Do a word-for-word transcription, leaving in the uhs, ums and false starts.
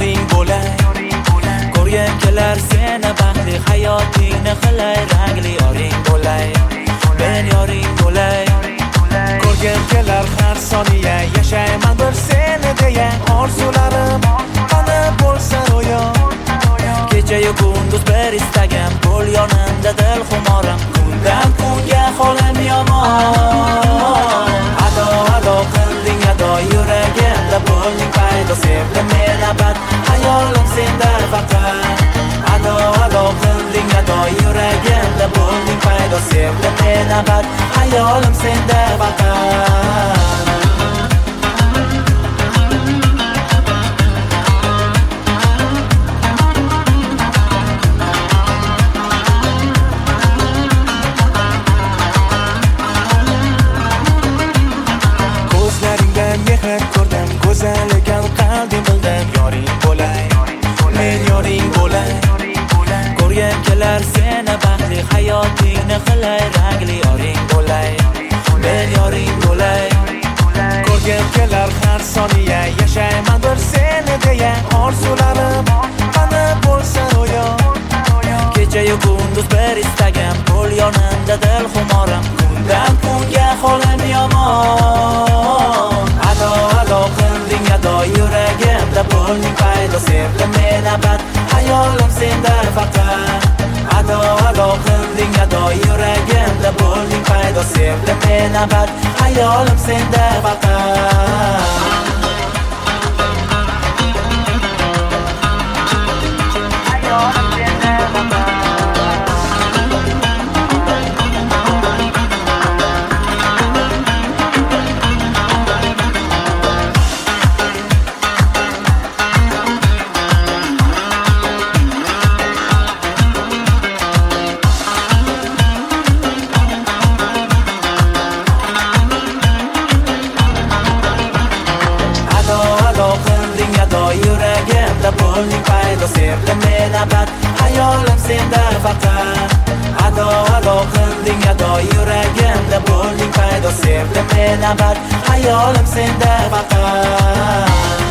yoring bo'lay, ko'rgim kelar seni baxtli hayotingni qilay, rangli yoring bo'lay, men yoring bo'lay. Ko'rgim kelar har soniya, yashayman bir seni deya, orzularim qani bo'lsa ro'yo. Kecha-yu kunduz bir istagim, bo'l yonimda dil xumorim, kundan kunga holim yomon. Ado ado qilding ado, yuragimda bo'lding paydo, sevdim men abad, hayolim senda faqat. Ado ado qilding ado, yuragimda bo'lding paydo, sevdim men abad, hayolim senda faqat. Ko'rdim go'zalligin qalbim bildim, yoring bo'lay, men yoring bo'lay. Ko'rgim kelar seni baxtli hayotingni qilay, rangli yoring bo'lay, men yoring bo'lay. Ko'rgim kelar har soniya, yashayman bir seni deya, orzularim qani bo'lsa ro'yo. Kecha-yu kunduz bir istagim, bo'l yonimda dil xumorim, kundan kunga holim yomon. Ado ado qilding ado, yuragimda bo'lding paydo, sevdim men abad, hayolim senda faqat. Ado ado qilding ado, yuragimda bo'lding paydo, sevdim men abad, hayolim senda faqat. Yuragimda bo'lding paydo, sevdim men abad, hayolim senda faqat. Ado ado qilding ado, yuragimda bo'lding paydo, sevdim men abad, hayolim senda faqat.